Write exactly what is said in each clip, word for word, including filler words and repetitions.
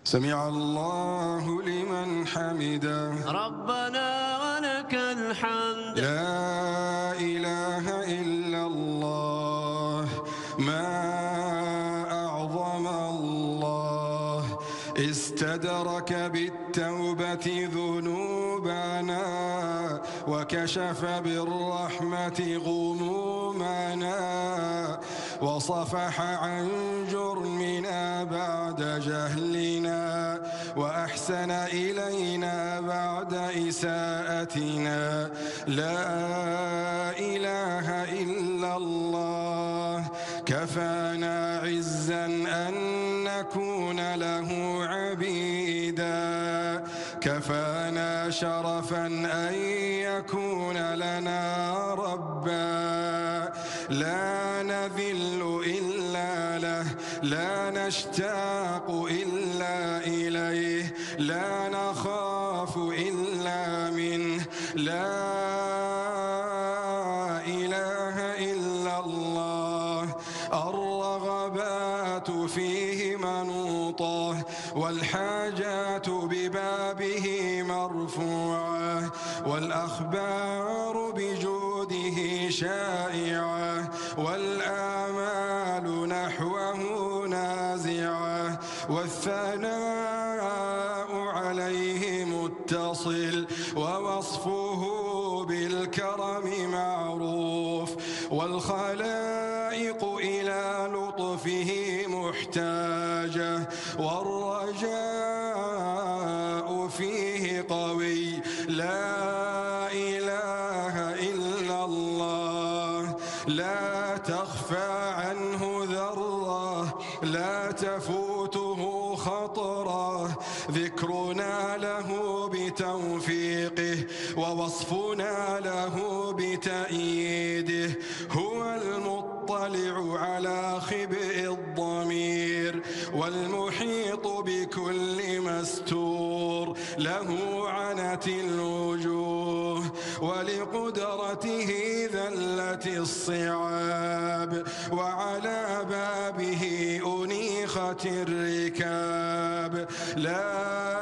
سمع الله لمن حمده ربنا ولك الحمد. لا إله إلا الله، ما أعظم الله. استدرك بالتوبة ذنوبنا وكشف بالرحمة غمومنا، وصفح عن جرمنا بعد جهلنا، وأحسن إلينا بعد إساءتنا. لا إله إلا الله، كفانا عزا أن نكون له عبيدا، كفانا شرفا أن يكون لنا ربا. لا نذل إلا له، لا نشتاق إلا إليه، لا نخاف إلا منه. لا إله إلا الله. الرغبات فيه منوطة، والحاجات ببابه مرفوعة، والأخبار بجوده شائعة، والآمال نحوه نازعة، والثناء عليه متصل، ووصفه بالكرم معروف، والخلائق إلى لطفه محتاجة، والرجاء فيه قوي. لا إله إلا الله، لا تخفى عنه ذرة، لا تفوته خطرة. ذكرنا له بتوفيقه، ووصفنا له بتأييده. هو المطلع على خبئ الضمير، والمحيط بكل مستور. له عنت الوجوه، ولقدرته ذلت الصعاب، وعلى بابه أنيخت الركاب. لا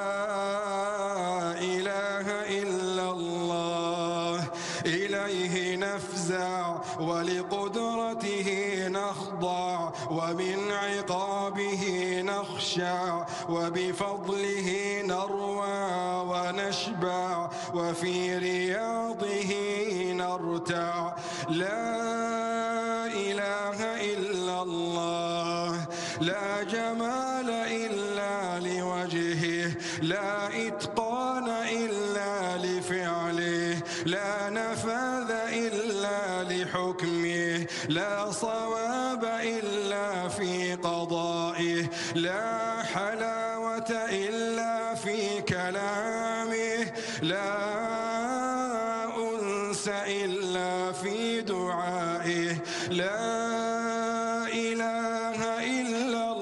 إله إلا الله، إليه نفزع، ولقدرته نخضع، ومن عقابه نخشع، وبفضله نروى ونشبع، وفي رياضه نرتع. لا إله إلا الله، لا جمال إلا لوجهه، لا إتقان إلا لفعله، لا نفاذ إلا لحكمه، لا صواب إلا في قضائه، لا حلاوة إلا في كلامه، لا أنس إلا في دعائه. لا إله إلا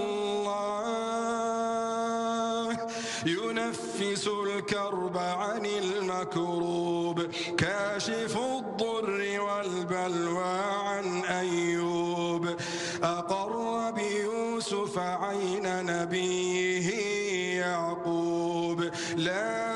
الله، ينفس الكرب عن المكروب، كاشف الضر والبلوى عن أيوب. أقر بيوسف عين نبيه يعقوب. لا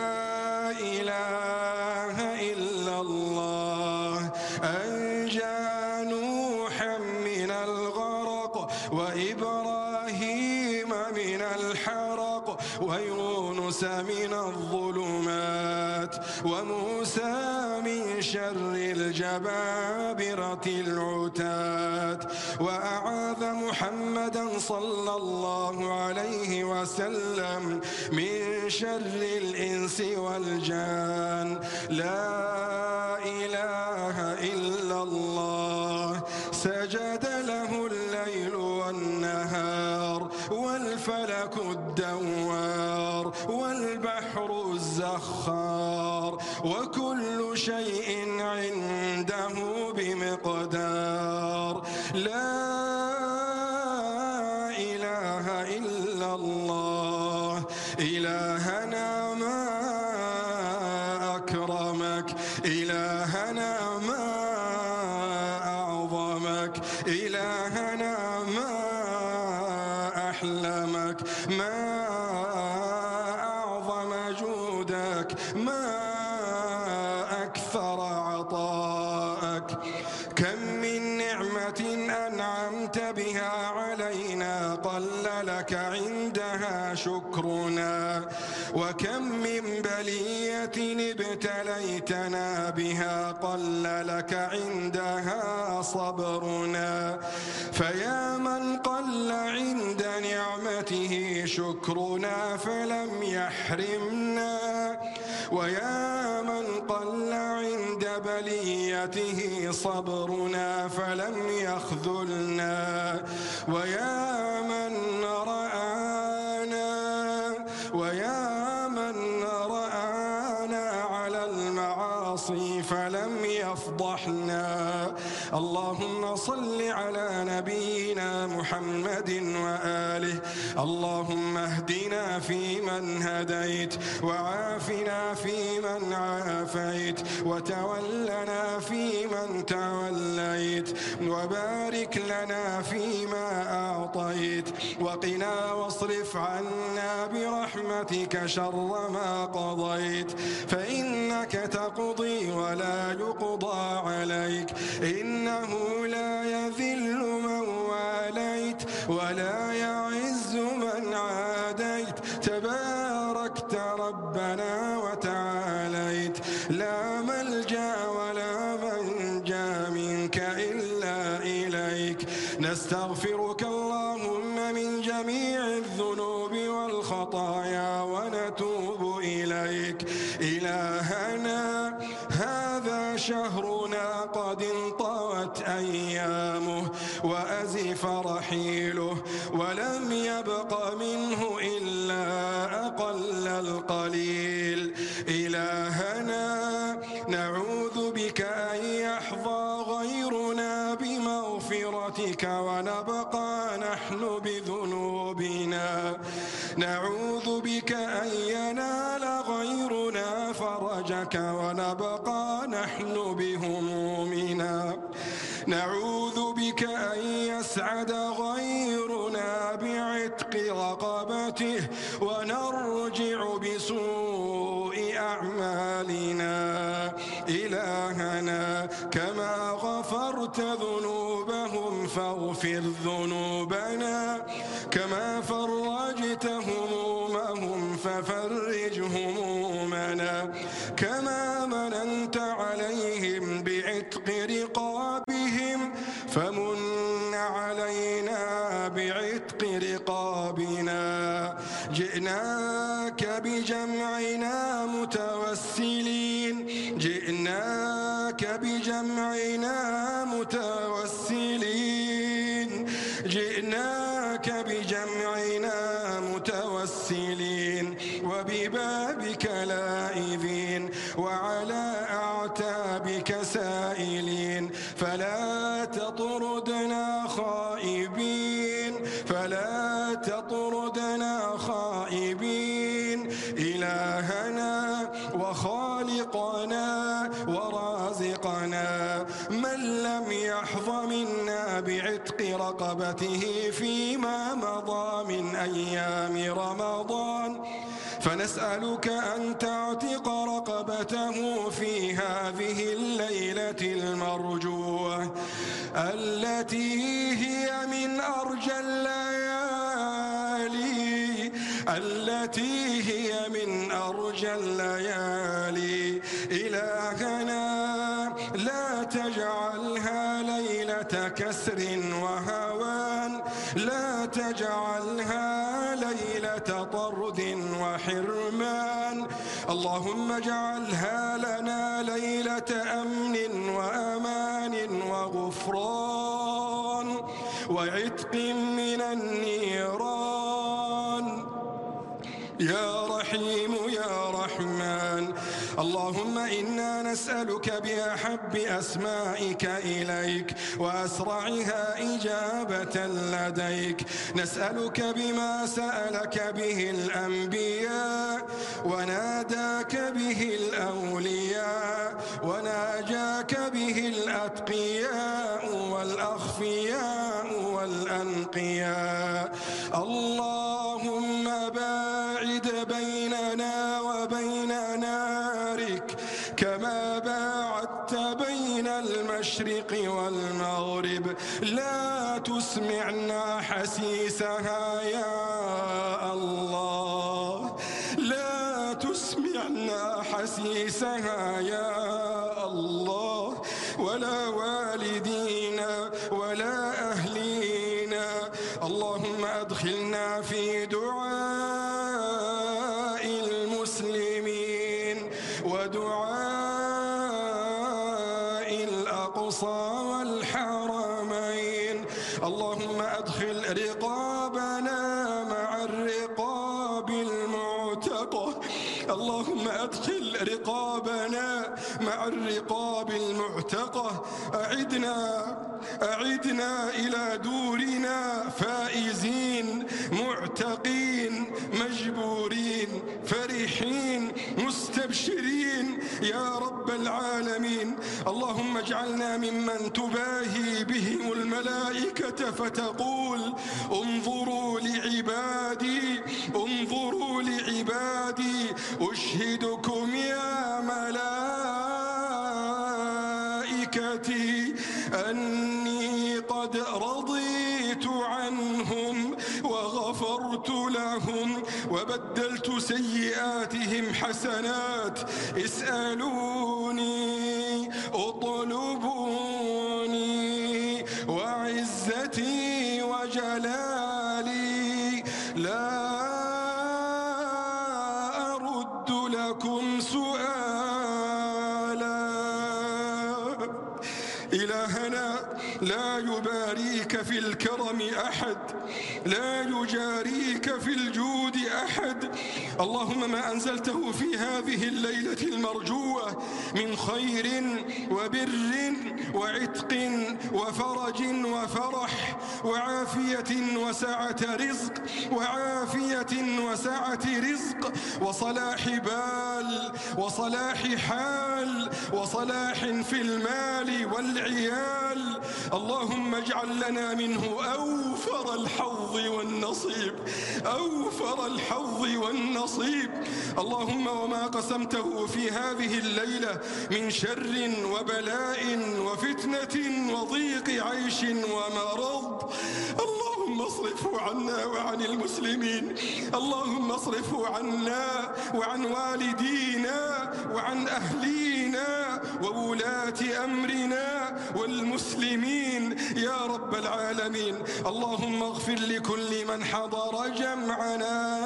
إله إلا الله، أنجى نوحا من الغرق، وإبراهيم من الحرق، ويونس من الظلمات، وموسى من شر الجبابرة العتات. وأعاذ محمدا صلى الله عليه وسلم من شر الإنس والجان. لا إله إلا الله، سجد له الليل والنهار، والفلك الدوار، والبحر الزخار، وكل شيء عنده بمقدار. لا إله إلا الله، إلهنا ما أكرمك، إلهنا ما أعظمك، إلهنا ما أحلمك. ما أعظم جودك، ما أكثر عطاءك. كم من نعمة أنعمت بها علينا قل لك عندها شكرنا، وكم من بلية ابتليتنا بها قل لك عندها صبرنا. فيا من قل عند نعمته شكرنا فلم يحرمنا، ويا من قل عند بليته صبرنا فلم يخذلنا. ويا من رآنا ويا من رآنا على المعاصي فلم يفضحنا. اللهم صل على نبينا محمد وآله. اللهم اهدنا فيمن هديت، وعافنا فيمن عافيت، وتولنا فيمن توليت، وبارك لنا فيما أعطيت، وقنا واصرف عنا برحمتك شر ما قضيت، فإنك تقضي ولا يقضى عليك، إنه لا يذل من واليت ولا يعز من عاديت، تباركت ربنا وتعاليت، لا ملجأ ولا منجا منك إلا إليك. نستغفرك اللهم من جميع الذنوب والخطايا ونتوب إليك. إلهنا هذا شهرنا قد انطوت أيامه وأزف رحيله، ولم يبق منه إلا أقل القليل. إلهنا نعوذ بك أن يحظى غيرنا بمغفرتك ونبقى نحن بذنوبنا. نعوذ بك أن ينال غيرنا فرجك ونبقى نحن بهمومنا. نعوذ بك أن يسعد غيرنا بعتق رقبته ونرجع بسوء أعمالنا. إلهنا كما غفرت ذنوبهم فاغفر ذنوبنا، كما فرجت همومهم ففرج همومنا، كما مننت عليهم بعتق رقابهم فمن علينا بعتق رقابنا. جئناك بجمعنا متوسلين، جئناك بجمعنا متوسلين، جئناك بجمعنا متوسلين، وببابك لائذين، وعلى أعتابك سائلين، فلا تطردنا خائبين، فلا تطردنا خائبين. إلهنا وخالقنا ورازقنا، من لم يحظ منا بعتق رقبته فيما مضى من أيام رمضان فنسألك أن تعتق رقبته في هذه الليلة المرجوة التي هي من أرجى الليالي، التي هي من أرجى الليالي. إلهنا لا تجعلها ليلة كسر وهوان، لا تجعلها ليلة طرد وحرمان. اللهم اجعلها لنا ليلة أمن وأمان وغفران وعتق من النيران. يا رحيم يا رحمن، اللهم إنا نسألك بأحب أسمائك إليك وأسرعها إجابة لديك، نسألك بما سألك به الأنبياء وناداك به الأولياء وناجاك به الأتقياء والأخفياء والأنقياء. اللهم بيننا وبين نارك كما باعدت بين المشرق والمغرب. لا تسمعنا حسيسها يا الله، لا تسمعنا حسيسها يا الله، ولا والدينا ولا أهلينا. اللهم أدخلنا في دعاء المسلمين ودعاء الأقصى والحرمين. اللهم أدخل رقابنا مع الرقاب المعتقة، اللهم أدخل رقابنا مع الرقاب المعتقة. أعدنا أعدنا إلى دورنا فائزين معتقين مجبورين فرحين مستبشرين يا رب العالمين. اللهم اجعلنا ممن تباهي بهم الملائكة فتقول انظروا لعبادي انظروا لعبادي أشهدكم يا ملائكتي أني قد رضيت عنهم وغفرت لهم وبدلت سيئاتهم حسنات. اسألوني اطلبوني وعزتي وجلالي لا أرد لكم سؤالا. إلهنا لا يباريك في الكرم أحد، لا يجاريك في الجود أحد. اللهم ما أنزلته في هذه الليلة المرجوة من خير وبر وعتق وفرج وفرح وعافية وسعة رزق وعافية وسعة رزق وصلاح بال وصلاح حال وصلاح في المال والعيال. اللهم اجعل لنا منه أوفر الحظ والنصيب، أوفر الحظ والنصيب. اللهم وما قسمته في هذه الليلة من شر وبلاء وفتنة وضيق عيش ومرض، اللهم اصرفه عنا وعن المسلمين. اللهم اصرفه عنا وعن والدينا وعن أهلينا وولاة أمرنا والمسلمين يا رب العالمين. اللهم اغفر لكل من حضر جمعنا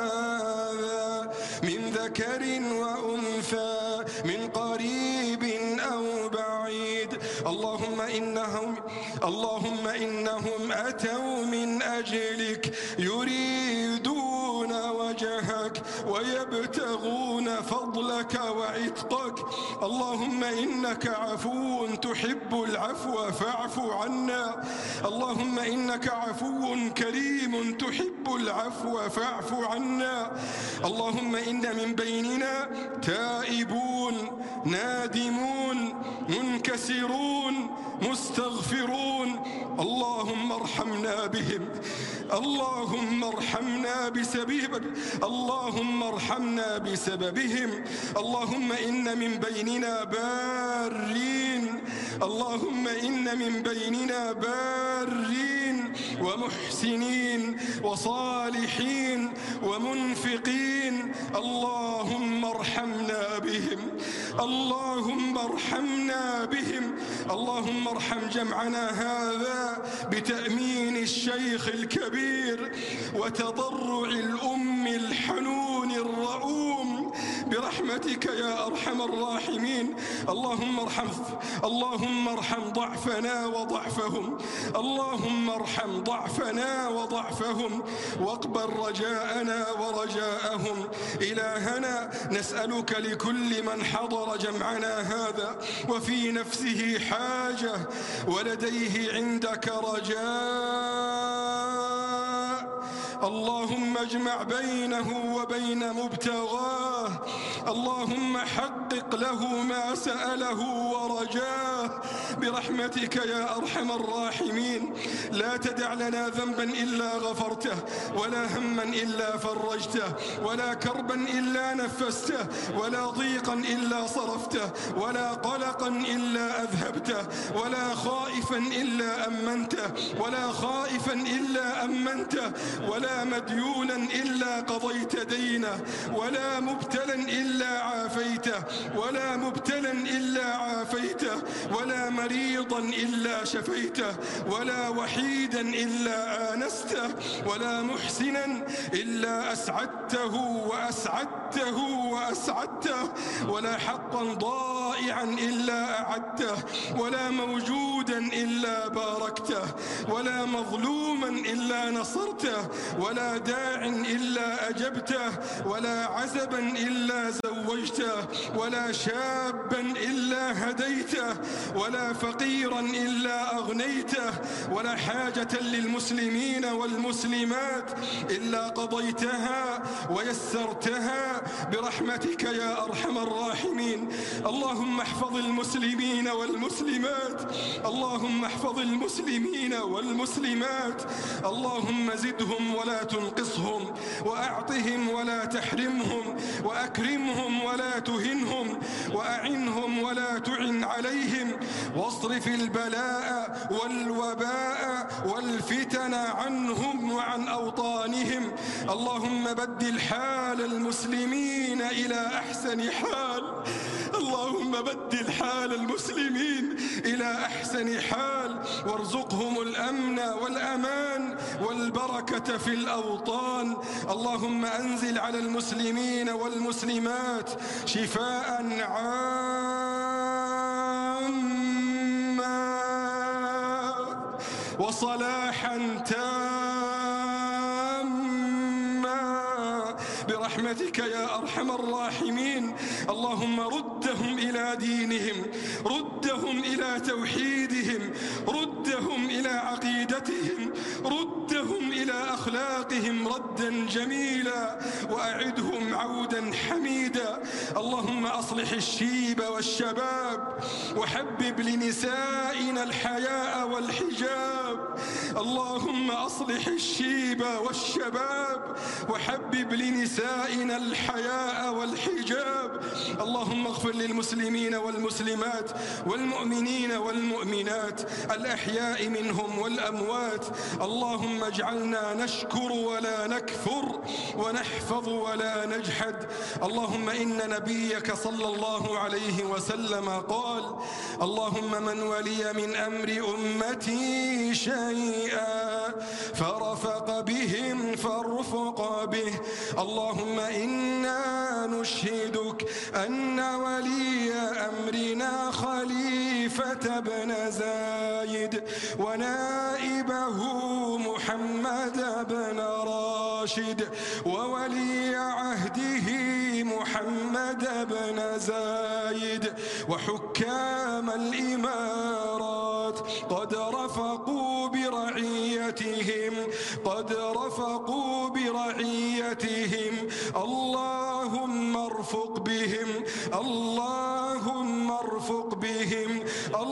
هذا من ذكر وأنثى من قريب أو بعيد. اللهم إنهم اللهم إنهم أتوا من أجلك يريدون وجهك ويبتغون فضلك وعتقك. اللهم إنك عفو تحب العفو فاعف عنا. اللهم إنك عفو كريم تحب العفو فاعف عنا. اللهم إن من بيننا تائبون نادمون منكسرون مستغفرون. اللهم ارحمنا بهم، اللهم ارحمنا بسبب اللهم ارحمنا بسببهم. اللهم إن من بيننا بارين، اللهم إن من بيننا بارين ومحسنين وصالحين ومنفقين. اللهم ارحمنا بهم، اللهم ارحمنا بهم. اللهم ارحم جمعنا هذا بتأمين الشيخ الكبير وتضرع الأم الحنون الرؤوم برحمتك يا أرحم الراحمين. اللهم ارحم اللهم ارحم ضعفنا وضعفهم، اللهم ارحم ضعفنا وضعفهم واقبل رجاءنا ورجاءهم. إلهنا نسألك لكل من حضر جمعنا هذا وفي نفسه حاجة ولديه عندك رجاء اللهم اجمع بينه وبين مبتغاه، اللهم حقق له ما سأله ورجاه برحمتك يا أرحم الراحمين. لا تدع لنا ذنبا إلا غفرته، ولا هما إلا فرجته، ولا كربا إلا نفسته، ولا ضيقا إلا صرفته، ولا قلقا إلا أذهبته، ولا خائفا إلا أمنته، ولا خائفا إلا أمنته، ولا مديونا إلا قضيت دينه، ولا مبتلا إلا عافيته، ولا مبتلا إلا عافيته، ولا مريضا إلا شفيته، ولا وحيدا إلا آنسته، ولا محسنا إلا أسعدته وأسعدته وأسعدته، ولا حقا ضائعا إلا أعدته، ولا موجودا إلا باركته، ولا مظلوما إلا نصرته، ولا داع إلا أجبته، ولا عزبا إلا زوجته، ولا شابا إلا هديته، ولا فقيرا إلا أغنيته، ولا حاجة للمسلمين والمسلمات إلا قضيتها ويسرتها برحمتك يا أرحم الراحمين. اللهم احفظ المسلمين والمسلمات، اللهم احفظ المسلمين والمسلمات، اللهم زدهم ولا تنقصهم، وأعطهم ولا تحرمهم، وأكرمهم ولا تهنهم، وأعنهم ولا تعن عليهم، واصرف البلاء والوباء والفتن عنهم وعن أوطانهم. اللهم بدل حال المسلمين إلى أحسن حال، اللهم بدل حال المسلمين إلى أحسن حال، وارزقهم الأمن والأمان والبركة في الأوطان. اللهم أنزل على المسلمين والمسلمات شفاء عاما وصلاحا تاما برحمتك يا أرحم الراحمين. اللهم ردهم إلى دينهم، ردهم إلى توحيدهم، ردهم إلى عقيدتهم، ردهم إلى أخلاقهم ردا جميلا، وأعدهم عودا حميدا. اللهم أصلح الشيب والشباب، وحبب لنسائنا الحياء والحجاب. اللهم أصلح الشيب والشباب، وحبب لنسائنا الحياء والحجاب. اللهم اغفر للمسلمين والمسلمات والمؤمنين والمؤمنات الأحياء منهم والأموات. اللهم اجعلنا نشكر ولا نكفر، ونحفظ ولا نجحد. اللهم إن نبيك صلى الله عليه وسلم قال: اللهم من ولي من أمر أمتي شيئا فرفق بهم فارفق به. اللهم إنا نشهدك أن ولي أمرنا خليفة بن زايد، ونائبه محمد بن راشد، وولي عهده محمد بن زايد، وحكام الإمارات قد رفقوا برعيتهم قد رفقوا برعيتهم. اللهم ارفق بهم، اللهم ارفق بهم،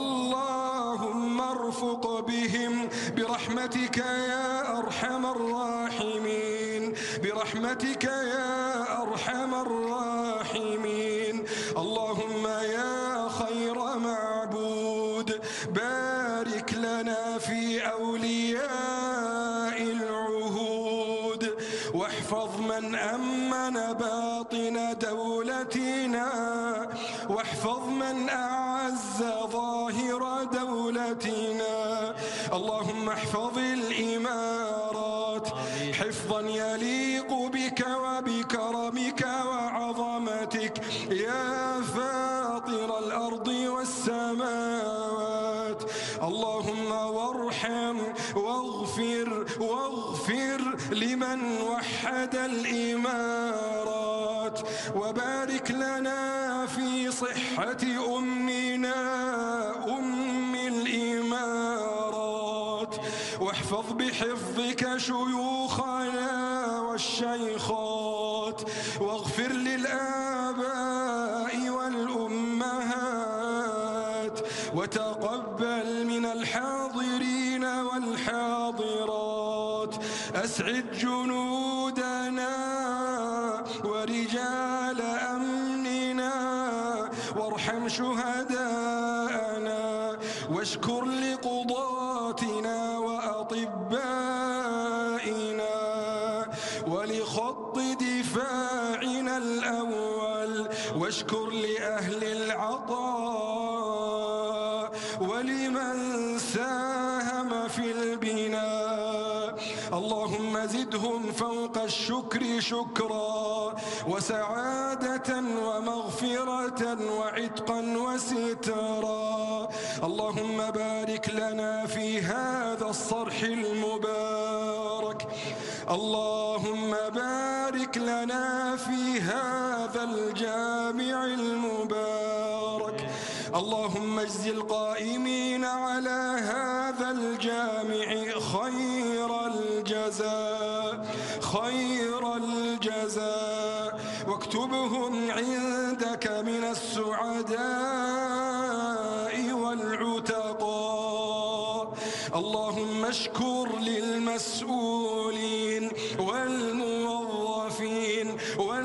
اللهم ارفق بهم برحمتك يا أرحم الراحمين، برحمتك يا أرحم الراحمين. اللهم يا خير معبود بارك لنا في أولياء العهود، واحفظ من أمن باطن دولتنا، واحفظ من أعز ظاهر دولتنا. اللهم احفظ الإمارات حفظا يليق بك وبكرمك وعظمتك يا فاطر الأرض والسماوات. اللهم وارحم واغفر واغفر لمن وحد الإمارات، وبارك لنا في صحة أمنا أم الإمارات، واحفظ بحفظك شيوخنا والشيخات، واغفر للآباء والأمهات، وتقبل من الحاضرين والحاضرات. أسعد جنودنا ورجال أمننا، وارحم شهداءنا، واشكر لقضاتنا وأطبائنا، ولخط دفاعنا الأول، واشكر لأهل العطاء ولمن ساهم في البناء. اللهم زدهم فوق الشكر شكرا، وسعادة ومغفرة وعتقا وسترا. اللهم بارك لنا في هذا الصرح المبارك، اللهم بارك لنا في هذا الجامع المبارك. اللهم اجز القائمين على هذا الجامع خير الجزاء، خير الجزاء، واكتبهم عندك من السعداء والعتقاء. اللهم اشكر للمسؤولين والموظفين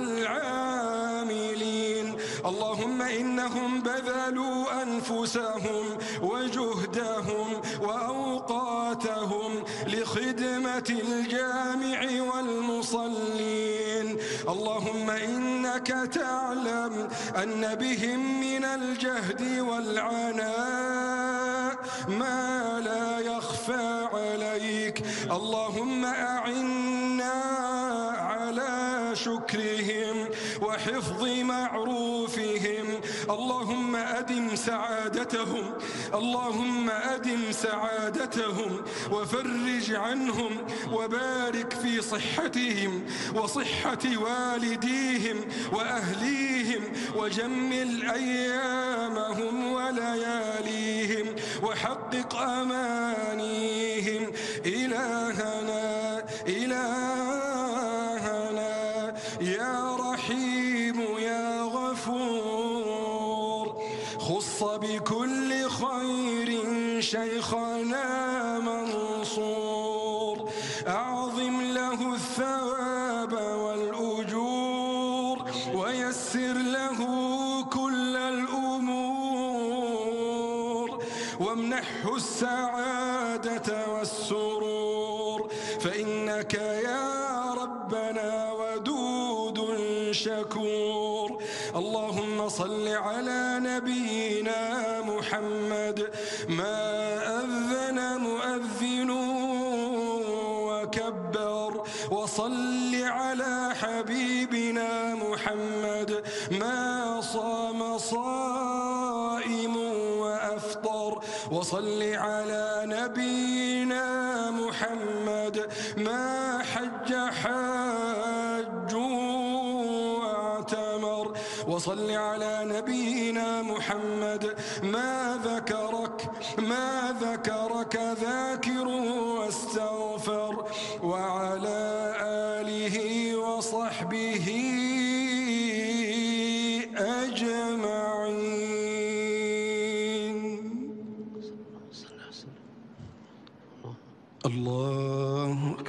والعاملين، اللهم إنهم بذلوا أنفسهم وجهدهم وأوقاتهم لخدمة الجامع والمصلين. اللهم إنك تعلم أن بهم من الجهد والعناء ما لا يخفى عليك. اللهم أعنا على شكرهم وحفظ معروفهم. اللهم أدم سعادتهم، اللهم أدم سعادتهم، وفرج عنهم، وبارك في صحتهم وصحة والديهم وأهليهم، وجمل أيامهم ولياليهم، وحقق أمانيهم. إلهنا إلهنا يا رحيم يا غفور، خص بكل خير شيخنا منصور، أعظم له الثواب والأجور، ويسر له كل الأمور، وامنحه السعادة والسرور، فإنك يا ربنا ودود شكور. اللهم صل على نبينا محمد ما أذن مؤذن وكبر، وصل على حبيبنا محمد ما صام صائم وأفطر، وصل على نبينا محمد ما حج حاج واعتمر، وصل على نبينا محمد ما ذكرك ما ذكرك ذاكر واستغفر، وعلى آله وصحبه أجمعين. الله